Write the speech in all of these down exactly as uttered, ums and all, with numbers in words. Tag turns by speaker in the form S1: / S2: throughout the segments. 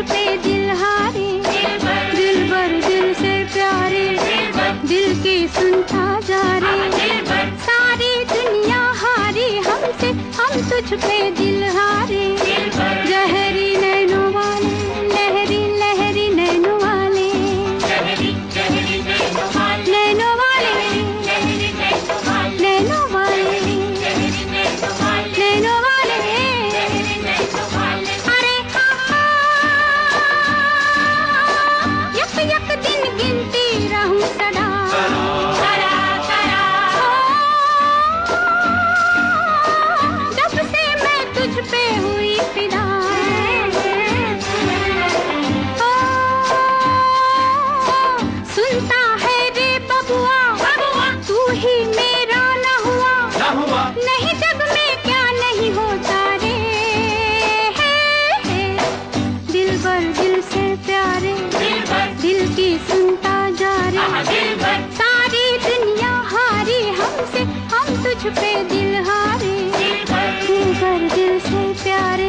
S1: पे दिल हारे, दिल भर दिल से प्यारे, दिल की सुनता जा रे, सारी दुनिया हारी हमसे, हम तुझ पे दिल हारे। जहरी नैनों वाले, लहरी लहरी नैनों वाले, नैनों वाले, नैनों वाले, नैनों वाले, अरे यक यक दिन गिनती रहूं सदा, जब से मैं तुझ पे हुई फिदा। सुनता है रे बबुआ, तू ही मेरा न हुआ, नहीं जग में क्या नहीं होता रे। दिल भर दिल से प्यारे, दिल की सुनता जा रे, सारी दुनिया हारी हमसे, हम तुझ पे दिल हारे। दिल भर दिल से प्यारे,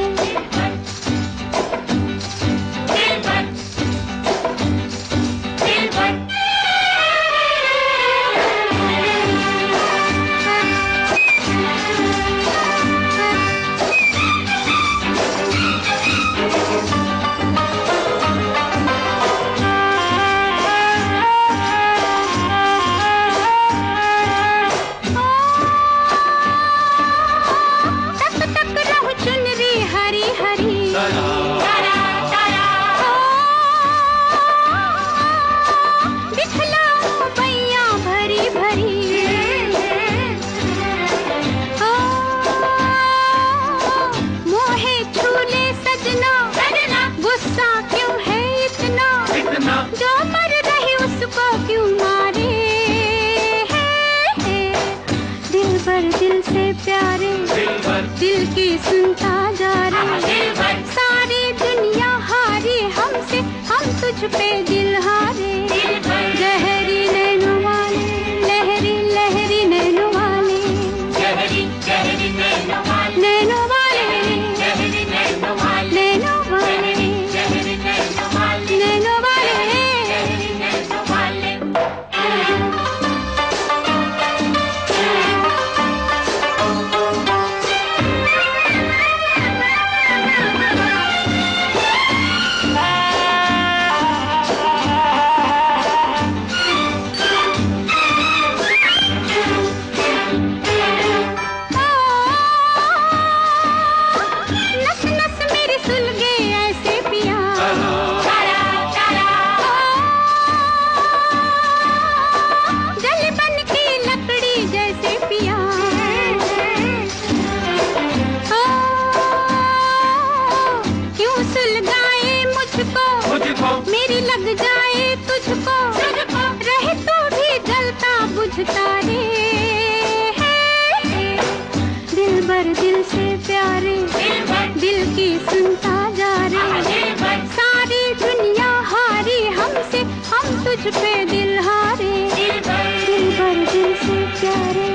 S1: जो मर रही उसको क्यों मारे। दिल भर दिल से प्यारे, दिल की सुनता जा रे, सारी दुनिया हारी हमसे, हम तुझ पे दिल हारे। जहरी नैनों वाले, लहरी लहरी नैनों वाले, नैनों वाले, नैनों वाले, नैनों वाले, मेरी लग जाए तुझको, रहे तू भी जलता बुझता रे। दिल भर दिल से प्यारे, दिल की सुनता जा रे, सारी दुनिया हारी हमसे, हम तुझ पे दिल हारे। दिल भर दिल से प्यारे।